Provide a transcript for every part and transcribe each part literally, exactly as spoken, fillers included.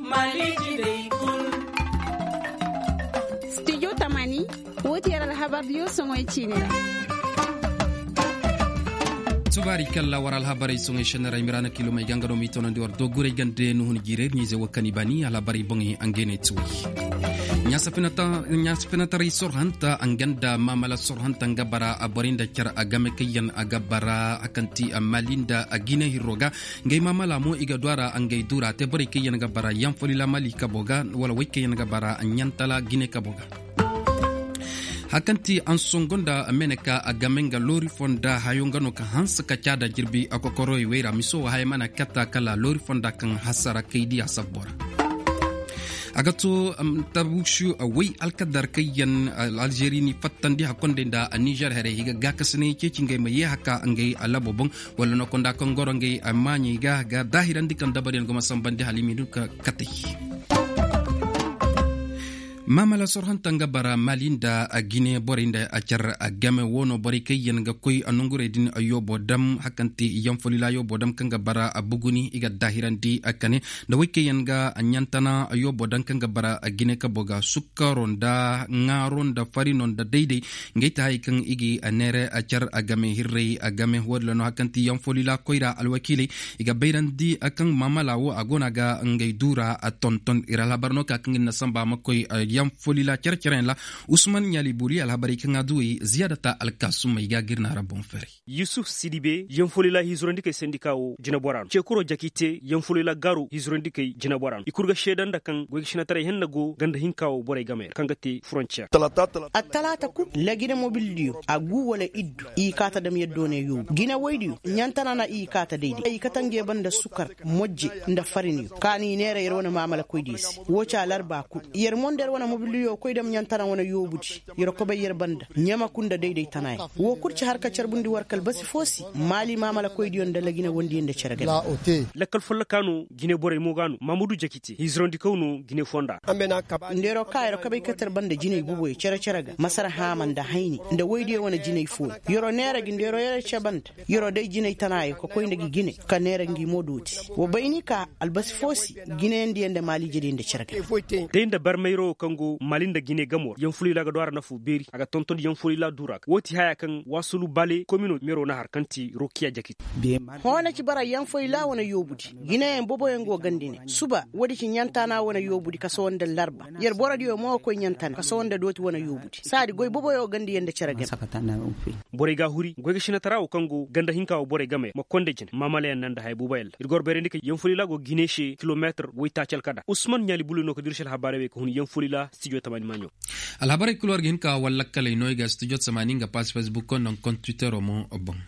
maliji dai kul. Studio Tamani woti yara habar dio songoy chinira. Subari kala waral habarai songe shenera imirana kilo mai gangano mito nandi war dogure gande nuhun girer ni ze wakani bani ala bari bongi angene tui. Nyasa penata nyasa penata ri sorhanta anganda mamala sorhanta ngabara aborinda cara agame kayan agabara akanti amalinda agine hiroga ngai mamala mo iga dwara angai dura te bari kayan ngabara yang folila mali kaboga wala wike yan ngabara anyantala gine kaboga. Hakanti an songonda meneka agamenga lori fonda hayongano ka hansa kachada jirbi akokoro iwera miso haymana kata kala lori fonda kan hasara kaidi asabora agato um, tabushu awai alkadar kayan uh, algerini fattandi hakonde da uh, niger here higa gakasne cecinge maye haka angai alabobon wala no konda kongoro ngai amani ga ga dahirandi kan dabaren goma sambandi halimi duka kati Mamala sorhanta nga bara malinda a Guinea borinda a car a game wono bori kayen nga koy anungure din a yobo dam hakanti yamfolila yobo dam kanga bara a buguni iga dahirandi akane da wikeyen nga a nyantana a yobo dam kanga bara a Guinea kaboga sukkaronda ngaronda farinonda daidai ngaita haikan igi a nere a car a game hirrei a game wadlano hakanti yamfolila koyra alwakili iga bayrandi akan mamala wo agona ga ngay dura a tonton ira labarno ka kangin nasamba makoy yam folila cerceren la Ousmane Nyali Bouli al habari kan adui ziyadata al kasuma iga girna rabon feri Yusuf Sidibe yam folila hizrondike sindikawo jina boran chekuro jakite yam folila garu hizrondike jina boran ikurga shedan da kan gwegishina tare hennago ganda hinkawo boray gamer kangati frontier atalata ku lagina mobilio agu wala iddu i kata dam yeddone yu gina waydiyo nyantana na i kata deidi i katange banda sukar mojje nda farini kani nere yerona mamala koydisi wocha larba ku yermonde wana mobilio koydam nyantana wana yobuti yero ko bay yer banda nyama kunda deidei tanay wo kurci harka carbundi warkal basi fosi mali mamala koydi on dalagina wondi ende ceragal lakkal folla kanu gine bore mo ganu mamadou jakiti hizrondi kawnu gine fonda ndero kayro ko bay katar banda jine buboy cera ceraga masara hamanda hayni nda woydi wana jine fo yoro nera gi ndero yere cebanta yoro dey jine tanay ko koynde gi gine ka nera ngi moduti wo bayni ka albasi fosi gine ndi ende mali jedi ende ceragal deinde barmayro kango malinda gine gamor yan fulila ga dwara nafu beri aga tonton yan fulila durak woti haya kan wasulu bale komino mero na harkanti rokiya jakit hona ci bara yan fulila wana yobudi gine en bobo en go gandine suba wodi ci nyantana wana yobudi kaso wonda larba yer boradi yo mo ko nyantana kaso wonda doti wana yobudi sadi goy bobo yo gandi yende ceragel bore ga huri goy shina taraw kango ganda hinkawo bore game makonde jin mamale en nanda hay bubayel irgor bere ndike yan fulila go gine she kilometer wita calkada Ousmane Nyali Bouli no ko dirshal habare we ko hun yan fulila studio tamani manyo al habari kulwar gin ka walla kala inoy studio tamani nga page Facebook kon non compte Twitter o mo obon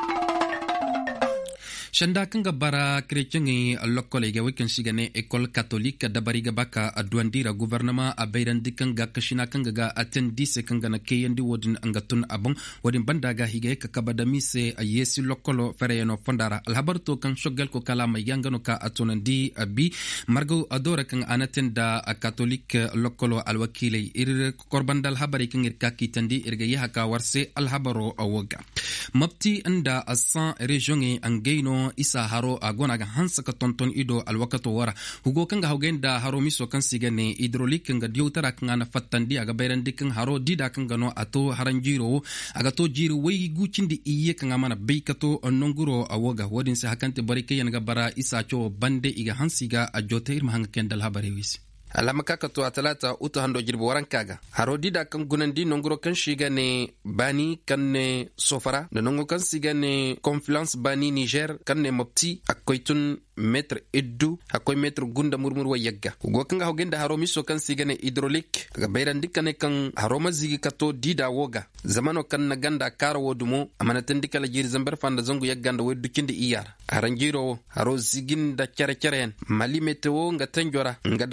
Shanda kanga bara kretiengi lokole ga wekan shigane école catholique da bariga baka adwandira gouvernement a bayrandi kanga kashina kanga ga atendi se kanga na kayandi wodin angatun abon wodin bandaga higa ka kabada mise a yesi lokolo fereyeno fondara alhabarto kan shogel ko kala may yangano ka atonandi abi margo adora kan anatenda a catholique lokolo alwakile ir korbandal habari kan ir kakitandi irga yahaka warse alhabaro awoga mapti anda asan regione angeino isa haro agona ga hansa ka tonton ido alwakato wara hugo kanga hawgenda haro miso kan sigane hydraulique kanga diotara kanga na fattandi aga bayrandi kan haro dida kanga no ato haranjiro aga to jiro wey gucindi iye kanga mana beikato nonguro awoga wodin se hakante barike yanga bara isa cho bande iga hansiga a joteir mahanga kendal habare wisi alama kaka to atalata uto hando jirbo warankaga haro dida kan gunandi nongro kan shiga ne bani kan ne sofara da nongo kan siga ne confluence bani Niger kan ne mopti akoytun metre eddu akoy metre gunda murmur wa yagga go kan ga genda haro miso kan siga ne hydraulique ga bayran dikane kan haro mazigi kato dida woga zamano kan na ganda karo wodumo amana tandikala jiri zamber fanda zangu yagganda weddu kindi iyar haranjiro haro zigin da kere keren mali meteo nga tanjora nga daga honnan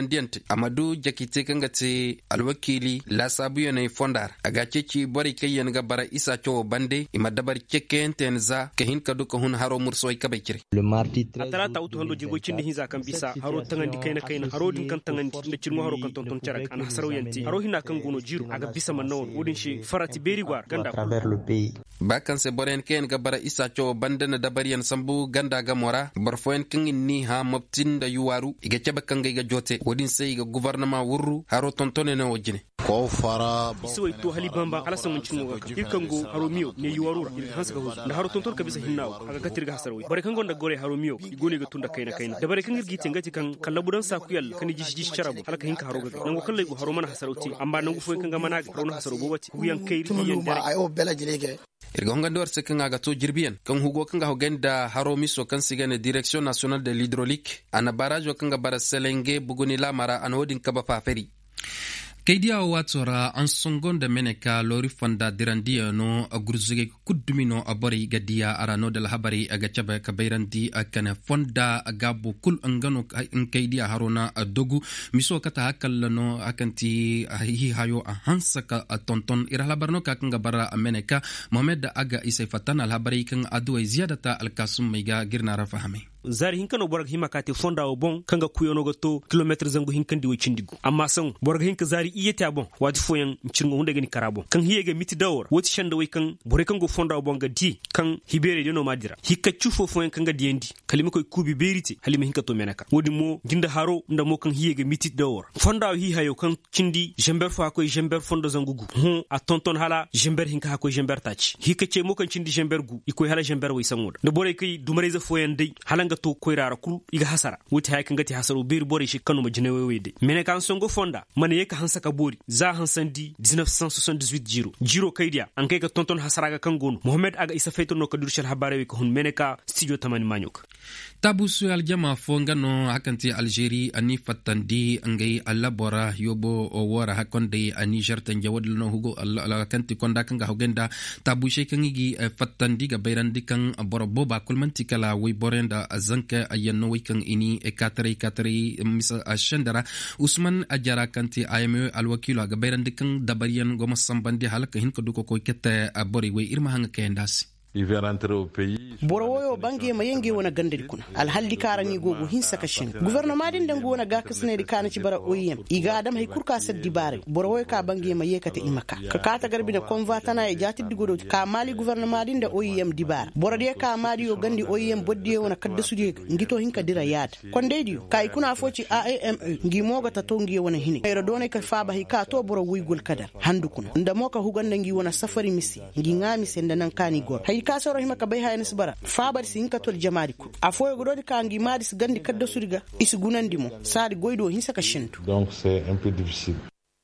bandiante amadu jakite kanga te alwakili la sabuyo ne fondar aga ceci bori kayen ga bara isa to bande ima dabar ceken tenza kahin kadu ko hun haro murso ay kabekire le mardi atalata utu hando jigo cindi hinza kan bisa haro tangandi kayna kayna haro din kan tangandi nda cirmo haro kan ton ton carak ana hasaro yanti haro hina kan gono jiru aga bisa man nawon wodin shi farati beri gwar ganda travers le pays bakan se boren ken ga bara isa to bande na dabar yan sambu ganda ga mora barfoen kan inni ha mabtin da yuwaru iga cebe kan ga jote wodin sai ga gouvernement wurru haro tontone na wajine ko fara isoi to hali bamba ala san muncin mo ga irkango haro miyo ne yuwarura il hansa ga huzu da haro tonton ka bisa hinnawo aga katirga hasaro bare kan gonda gore haro miyo igone ga tunda kaina kaina da bare kan girgi tengati kan kallabudan sakuyal kan jishi jishi charabo halaka hinka haro ga nango kallai go haro mana hasarauti amma nango foi kan ga mana haro na hasaro go wati huyan kai riyan dare ai o bela jirege irga hongande war sekan aga to jirbiyan kan hugo kan ga hogenda haro miso kan sigane direction nationale de l'hydraulique ana barrage kan ga bara selenge buguni la mara an wodin kaba faferi kaydiya watsora an songon da meneka lori fanda dirandiya no agurzuge kuddumino abori gadiya arano dal habari aga chaba kabairandi akana fonda agabu kul angano kaydiya harona dogu miso kata hakallano akanti hi hayo hansaka tonton ira labarno ka kanga bara meneka mohammed aga isay fatan al habari kan adu ziyadata al kasum mega girna rafahame zari hinkano borag hima kate fonda o bon kanga kuyono goto kilometre zangu hinkandi wo cindigu amma san borag hinka zari iyete bon wati foyan cingo hunde gani karabo kan hiyege miti dawor woti shanda way kan bore kango fonda o bon ga di kan hibere deno madira hikka chufo foyan kanga diendi kalima koy kubi beriti halima hinka to menaka wodi mo ginda haro nda mo kan hiyege miti dawor fonda o hi hayo kan cindi jember fa koy jember fonda zangugu hu a tonton hala jember hinka ha koy jember tachi hikka ce mo kan cindi jember gu ikoy hala jember way sangoda de bore kay dumareza foyan dai halanga to koyrara kul iga hasara wuti hay kan gati hasaro bir bore shi kanu majine wewede mene kan songo fonda mane yeka hansaka bori za hansandi dix-neuf cent soixante-dix-huit jiro jiro kaydia an kay ka tonton hasaraga kan gonu mohammed aga isa fayto no kadur shal habare we ko hun mene ka studio tamani manyok tabusu aljama fongano hakanti algerie ani fatandi ngai alabora yobo o wora hakonde ani jartan jawadl no hugo alla kanti konda kanga hogenda tabushe kangi fatandi ga bayrandi kan borobo ba kulmanti kala way borenda azanka ayanno way kan ini e katri katri misa ashandara usman ajara kanti ayme alwakilo ga bayrandi kan dabariyan goma sambandi halaka hin ko duko ko kette abori way irma hanga kendasi boro woyo bange ma yenge wona gandedi kuna alhalli karani gogo hinsa kashin gouvernement din dango wona ga kasne di kana ci bara oyem iga adam hay kurka saddi bare boro woyo ka bange ma yekata imaka ka kata garbi na konvatana e jati digodo ka mali gouvernement din da oyem di bare boro de ka mali yo gandi oyem boddi wona kadda sudi ngito hinka dira yad kon dedi kay kuna foci A A M E ngi moga ta tongi wona hini ero done ka faba hi ka to boro wigol kadar handu kuna nda moka huganda ngi wona safari misi ngi ngami senda nan kani gor ka soro hima ka bai haynis bara fabar sin ka tol jamaari ku afoy gododi ka ngi madis gandi kadda suriga isu gunandi mo sadi goydo hin saka shintu donc c'est un peu difficile.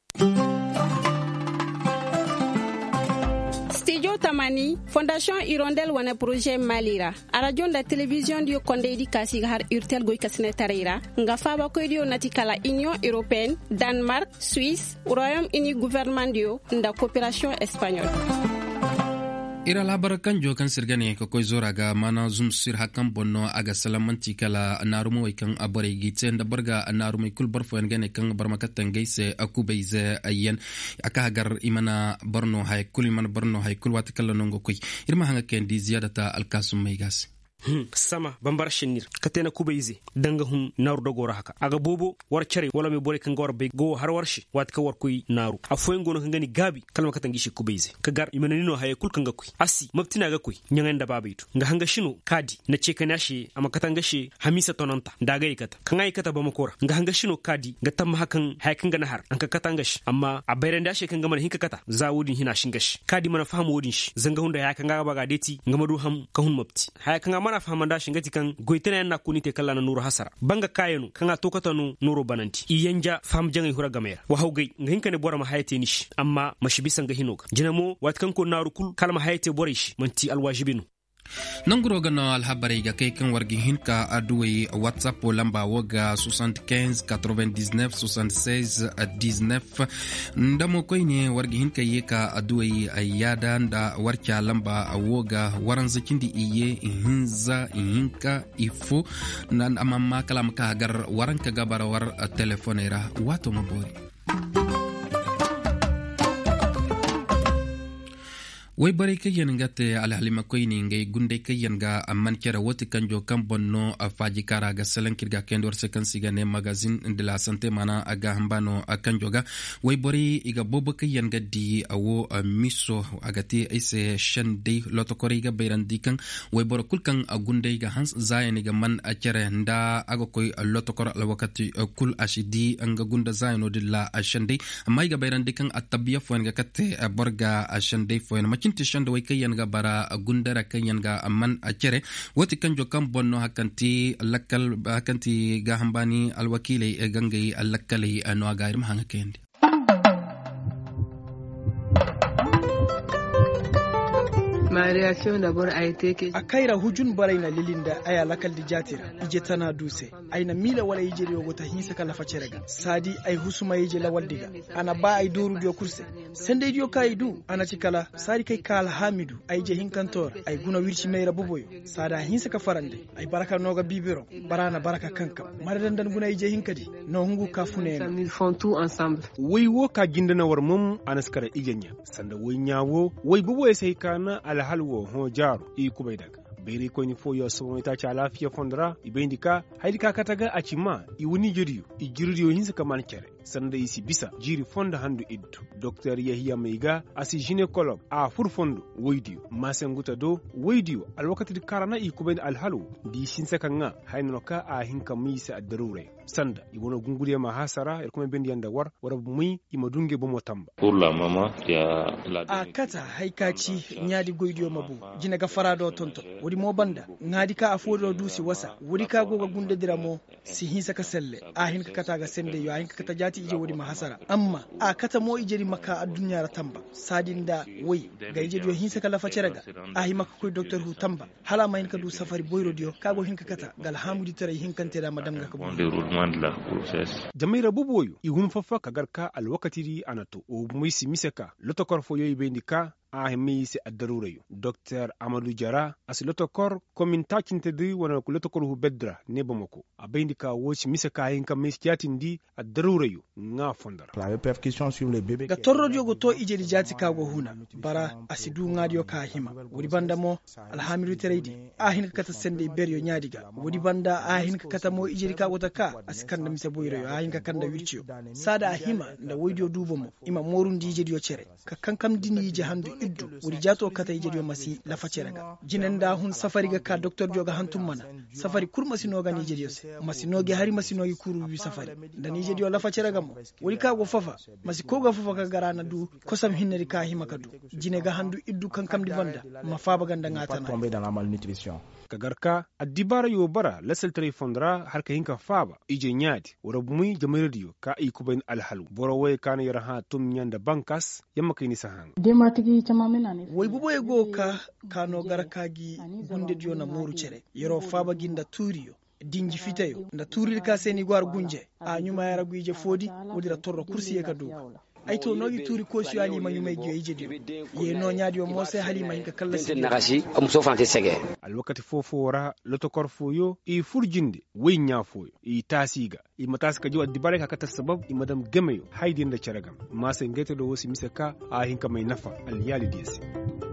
Studio Tamani Fondation Hirondelle wana projet Malira aradio da television dio kondedi kasi har urtel goy kasne tarira nga faba ko dio natikala Union Européenne Danemark Suisse Royaume-Uni gouvernement dio nda coopération espagnole. ira labar kan jo kan sirgane ko koy zora ga mana zum sir hakan bonno aga salamanti kala narumo way kan abore gitse nda barga narumo kul barfo en gane kan barmakatan geise akubeize ayen aka hagar imana barno hay kul imana barno hay kul wat kala nongo koy irma hanga ken di ziyadata alkasum maygas Hmm, sama bambar shenir katena kubeize danga hun naru da gora haka aga bobo war chare wala me bore kan gor be go har warshi wat ka war kuy naru afoyen gono kan gani gabi kalma katangi shi kubeize kagar imanani no haye kul kan ga kuy asi mabtina ga kuy nyangan da babaitu nga hanga shino kadi na ce kana shi ama katanga shi hamisa tonanta daga ikata kan ai kata ba makora nga hanga shino kadi ga tamma hakan hay kan ga nahar an ka katanga shi amma a bayran da shi kan ga mana hinka kata za wudin hina shingashi kadi mana fahamu wudin shi zanga hunda ya kan ga ba ga deti ngamadu ham ka hun mabti hay kan mana famanda shingati kan goitena yana kunite kala na nuru hasara banga kayenu kan atokata nu nuru bananti iyanja fam jangai hura gamera wa hawgai nginka ne bora ma hayate nish amma mashibisan ga hinoga jinamo wat kan ko naru kul kalma hayate borish manti alwajibinu nanguro gano alhabari ga kai kan wargi hinka aduwai WhatsApp lamba woga soixante-quinze quatre-vingt-dix-neuf soixante-seize dix-neuf ndamo koy ne wargi hinka yeka aduwai ayada da warka lamba woga waran zakindi iye hinza hinka ifo nan amamma kalam ka gar waran ka gabara war telefonera wato mabori way bari kayan ngate alhalima koyni ngay gunde kayan ga amman kera woti kanjo kan bonno faji kara ga selen kirga kendor sekan sigane magazine de la santé mana aga hambano kanjo ga way bari iga bobo kayan ga di awo miso agati ise shande loto koriga bayrandi kan way boro kulkan gunde ga hans zayani ga man kere nda aga koy loto kor al wakati kul ashidi anga gunda zayano de la shande amma iga bayrandi kan atabiya fo nga katte borga shande fo macin tishan da wai kayan ga bara gundara kayan ga amman a kere wati kanjo kan bonno hakanti lakkal hakanti ga hambani alwakile gangai alakkale no agarim hanga kendi Ma réaction d'abord a été que akaira hujun baraina lilinda aya lakal di jatira ije tana duse aina mila wala ije yogo ta hinsa kala facerega sadi ay husuma ije la waldiga ana ba ay doru dio kurse sende dio kaidu ana cikala sadi kai kala hamidu ay je hinkantor ay guna wirci meira boboyo sada hinsa ka farande ay baraka noga bibiro barana baraka kanka maradan dan guna ije hinkadi no hungu ka funena ils font tout ensemble wai wo ka gindana war mum anaskara ijenya sanda wai nyawo wai boboye sai kana halwo ho jaro i kubai daga bere ko ni fo yo so ita cha lafiya fondra ibendika haidika kataga achima i woni jiriyo i jiriyo hinsa kaman kere sanda isi bisa jiri fonda handu iddu docteur yahiya meiga asi gynécologue a fur fondo woidiyo masenguta do woidiyo alwakati karana i kubai alhalu di sinsa kanga hainoka a hinka misa adarure sanda i wono gunguriya ma hasara er kuma bendi yanda war wara muy i madunge bomo tamba pour la maman ya la a kata haikaci nyaadi goidiyo mabu jina ga farado tonto wodi mo banda ngadi ka afodo dusi wasa wodi ka goga gunde diramo si hinsa ka selle a hin ka kata ga sende yo a hin ka kata jati ije wodi ma hasara amma a kata mo ijeri maka a dunya ra tamba sadinda wai ga ije yo hinsa ka la faceraga a hi maka koy docteur hu tamba hala ma hin ka du safari boyro dio ka go hin ka kata gal hamudi tare hin kan tera madam ga ka bo la process jamaira buboyo ihun fafa kagarka alwakati anato o muisi miseka lotokor fo yoy bendika a misi adarurayo docteur Amadou Jara as lotokor komin takinte di wana ko lotokor hu bedra ne bamako a bendika woci miseka hin kam miskiyatindi adarurayo nga fondar la répercussion sur le bébé ga torrodio go to ijeri jati kago huna bara asidu ngadio ka hima wodi banda mo alhamidu teredi a hin kata sende beryo nyaadiga wodi banda a hin kata mo ijeri kago taka askanda mise boyro a hin kanda wirciyo sada a hima nda woidio dubo mo ima morundi ijeri yo cere ka kankam dini je handu iddu wuri jato kata ije dio masi la facerega jinenda hun safari ga ka docteur joga hantum mana safari kur masino ga ni je dio masi noge hari masino yi kuru bi safari dan ije dio la facerega mo wuri ka go fafa masi ko ga fafa ka garana du ko sam hinne ka hima kadu jine ga handu iddu kankam di banda ma faba ganda ngata na tomber dans la malnutrition kagarka adibara yo bara lasal telefondra har ka hinka faba ije nyaadi wara bumi jamiriyo ka i kuben alhalu boro way kana yaraha tum nyanda bankas yamma kayni sahan dematigi chamamena ne way bubo e go ka kano garakagi gunde dio na muru cere yero faba ginda turiyo dingi fitayo nda turil ka seni gwar gunje a nyuma yara guije fodi wodira torro kursi e kadu ay to nogi turi ko si ali man yumay giye jedi ye no nyaadi o mose halima hinka kala si nagashi am so fante sege al wakati fofo wara lotokor foyo i furjinde wey nya foyo i tasiga i mataska jo adibare ka kata sabab i madam gemeyo haydin da charagam ma sai ngete do wosi misaka a hinka mai nafa al yali desi